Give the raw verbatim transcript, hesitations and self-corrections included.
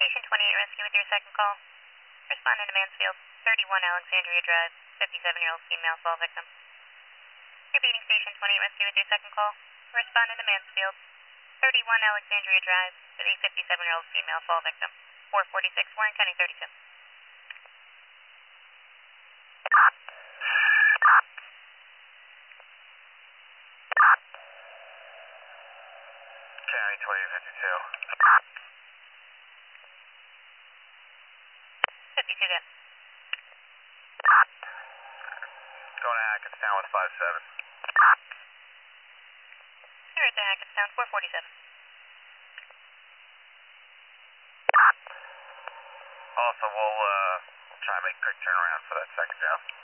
Station twenty-eight Rescue with your second call. Responding to Mansfield, thirty-one Alexandria Drive, fifty-seven-year-old female fall victim. Repeating Station twenty-eight Rescue with your second call. Responding to Mansfield, thirty-one Alexandria Drive, with a fifty-seven-year-old female fall victim. four forty-six Warren County thirty-two. County twenty-eight fifty-two. fifty-two good. Going to Hackettstown with five seven. Alright, to Hackettstown, four forty-seven. Also, we'll, uh, we'll try and make a quick turnaround for that second job.